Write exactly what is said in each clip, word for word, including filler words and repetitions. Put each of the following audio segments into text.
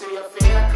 Pussy you fake.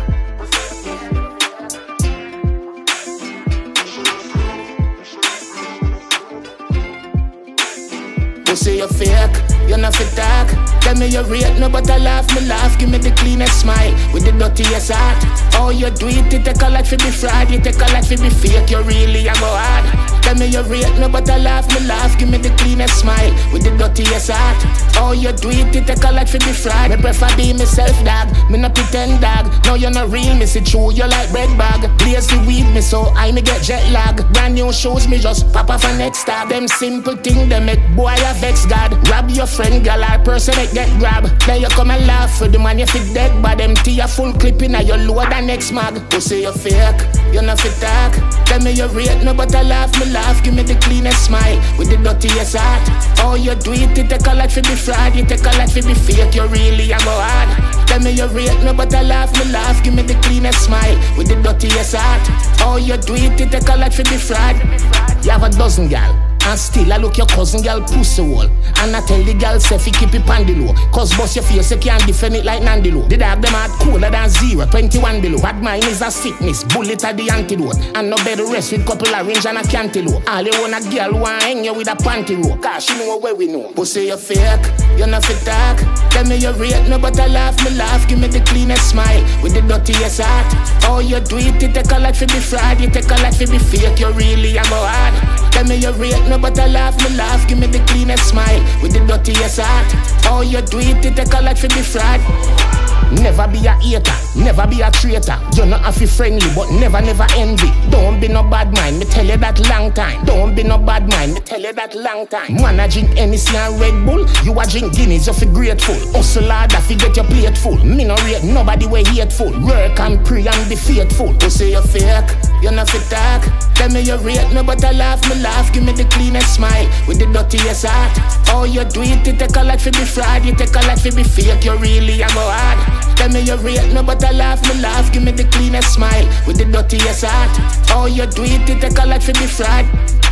Pussy you fake, you not fit talk. Tell me you rate me, but I laugh, me laugh. Give me the cleanest smile, with the dirtiest heart. Oh, you do it, you take a lot for be fraud. You take a lot for be fake, you really a go hard. Tell me you rate me, but I laugh, me laugh. Give me the cleanest smile, with the dirtiest heart. Oh, you do it, you take a lot for be fraud. Me prefer be myself, dog, me no pretend, dog. No, you're not real, me see true, you like bread bag. Blaze the weed, me so I me get jet lag. Brand new shoes, me just pop off a next tag. Them simple thing, they make boy a vex God. Rob your friend, girl, or person that get grab. Then you come and laugh for the man you fit dead. But them tea a full clip in a your load and next mag. Pussy you fake, you not fit talk. Tell me you rate me, but I laugh, me laugh. Give me the cleanest smile, with the dirtiest heart. Oh, you do it, you take a lot for be fraud. You take a lot for be fake, you really a go hard. Tell me you rate me, but I laugh, me laugh. Give me the cleanest smile, with the dirtiest heart. Oh, you do it, you take a lot for be fraud. You have a dozen gal, and still I look your cousin girl pussy hole. And I tell the girl say fi keep it on the low. Cause bust your face, you can't defend it like Nandilo. The dog them hard cooler than zero, twenty-one below. Bad mind is a sickness, bullet at the antidote. And no better rest with couple orange and a cantaloupe. All you want a girl want hang you with a panty rope. Cause she know where we know. Pussy you fake, you not fit talk. Tell me you rate me, but I laugh, me laugh. Give me the cleanest smile, with the dirtiest heart. Oh, you do it, you take a lot for be fraud. You take a lot for be fake, you really a go hard. Tell me you rate me, but I laugh, me laugh. Give me the cleanest smile, with the dirtiest heart. Oh, you do it, you take a lot for be fraud. Never be a hater, never be a traitor. You not have to friendly, but never, never envy. Don't be no bad mind, me tell you that long time. Don't be no bad mind, me tell you that long time. Man, I drink Hennessy and Red Bull. You a drink Guinness, you feel grateful. Hustle hard, if you get your plate full. Me no rate nobody way hateful. Work and pray and be faithful. Pussy you fake, you not fit talk. Tell me you rate me, but I laugh, me laugh. Give me the cleanest smile, with the dirtiest heart. Oh, you do it, you take a lot for be fraud. You take a lot for be fake, you really a go hard. Tell me you rate me, but I laugh, me laugh. Give me the cleanest smile, with the dirtiest heart. Oh, you do it, you take a lot for be fraud.